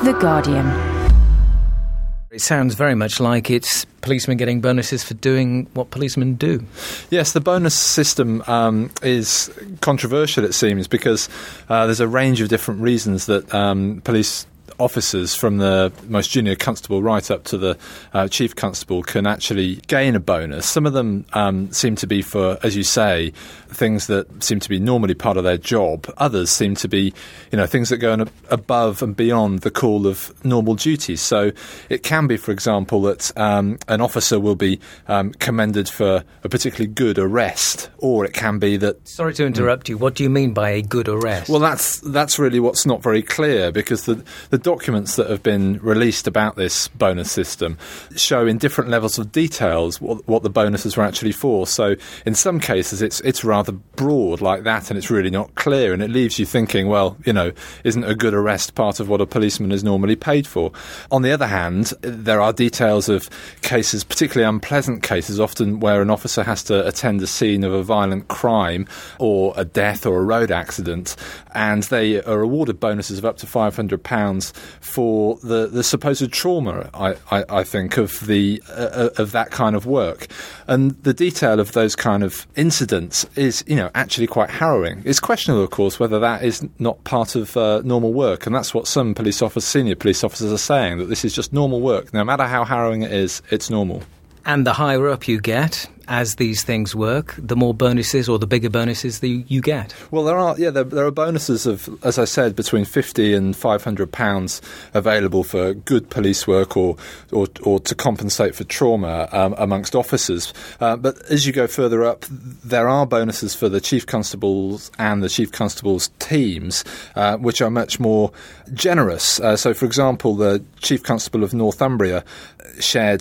The Guardian. It sounds very much like it's policemen getting bonuses for doing what policemen do. Yes, the bonus system is controversial, it seems, because there's a range of different reasons that police officers, from the most junior constable right up to the chief constable, can actually gain a bonus. Some of them seem to be for, as you say, things that seem to be normally part of their job. Others seem to be, things that go above and beyond the call of normal duties. So it can be, for example, that an officer will be commended for a particularly good arrest, or it can be that... Sorry to interrupt you. What do you mean by a good arrest? Well, that's really what's not very clear, because the documents that have been released about this bonus system show in different levels of details what the bonuses were actually for. So in some cases it's rather broad like that, and it's really not clear, and it leaves you thinking, well, isn't a good arrest part of what a policeman is normally paid for? On the other hand, there are details of cases, particularly unpleasant cases, often where an officer has to attend a scene of a violent crime or a death or a road accident, and they are awarded bonuses of up to £500 for the supposed trauma, I think, of that kind of work. And the detail of those kind of incidents is, actually quite harrowing. It's questionable, of course, whether that is not part of normal work, and that's what some senior police officers are saying, that this is just normal work. No matter how harrowing it is, it's normal. And the higher up you get, as these things work, the more bonuses or the bigger bonuses that you get. Well, there are bonuses of, as I said, between £50 and £500 available for good police work or to compensate for trauma amongst officers. But as you go further up, there are bonuses for the chief constables and the chief constables' teams, which are much more generous. So, for example, the chief constable of Northumbria shared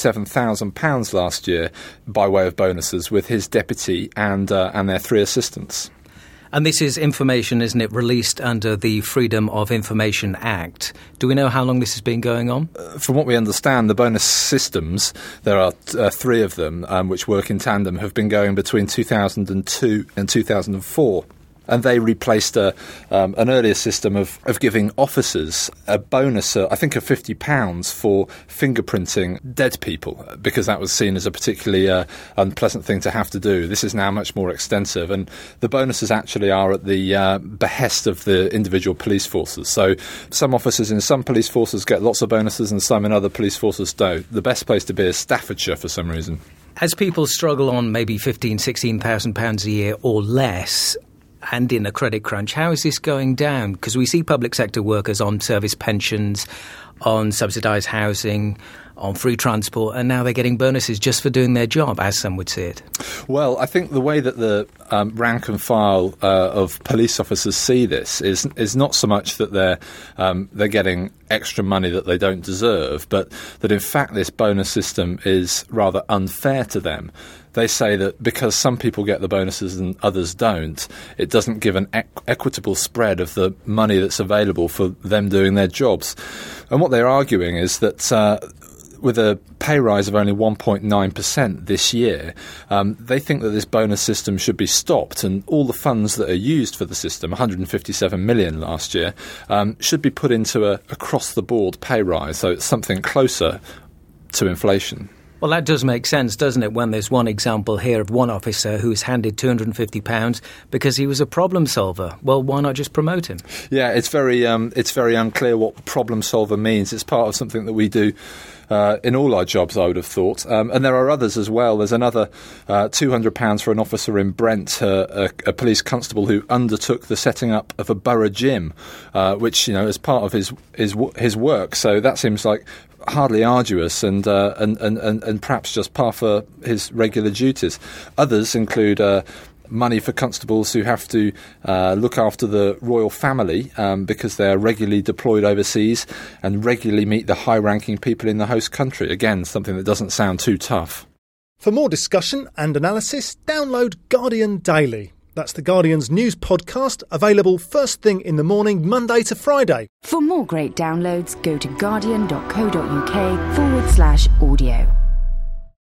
£47,000 last year by way of bonuses with his deputy and their 3 assistants. And this is information, isn't it, released under the Freedom of Information Act. Do we know how long this has been going on? From what we understand, the bonus systems, there are 3 of them which work in tandem, have been going between 2002 and 2004. And they replaced an earlier system of giving officers a bonus, I think, of £50 for fingerprinting dead people, because that was seen as a particularly unpleasant thing to have to do. This is now much more extensive, and the bonuses actually are at the behest of the individual police forces. So some officers in some police forces get lots of bonuses and some in other police forces don't. The best place to be is Staffordshire for some reason. As people struggle on maybe £15,000, £16,000 a year or less, and in a credit crunch, how is this going down? Because we see public sector workers on service pensions, on subsidised housing, on free transport, and now they're getting bonuses just for doing their job, as some would see it. Well, I think the way that the rank and file of police officers see this is not so much that they're getting extra money that they don't deserve, but that in fact this bonus system is rather unfair to them. They say that because some people get the bonuses and others don't, it doesn't give an equitable spread of the money that's available for them doing their jobs. And what they're arguing is that with a pay rise of only 1.9% this year, they think that this bonus system should be stopped, and all the funds that are used for the system, 157 million last year, should be put into a across-the-board pay rise, so it's something closer to inflation. Well, that does make sense, doesn't it, when there's one example here of one officer who's handed £250 because he was a problem solver. Well, why not just promote him? Yeah, it's very unclear what problem solver means. It's part of something that we do in all our jobs, I would have thought. And there are others as well. There's another £200 for an officer in Brent, a police constable who undertook the setting up of a borough gym, which, is part of his work. So that seems like hardly arduous and perhaps just par for his regular duties. Others include money for constables who have to look after the royal family because they are regularly deployed overseas and regularly meet the high-ranking people in the host country. Again, something that doesn't sound too tough. For more discussion and analysis, download Guardian Daily. That's The Guardian's news podcast, available first thing in the morning, Monday to Friday. For more great downloads, go to guardian.co.uk/audio.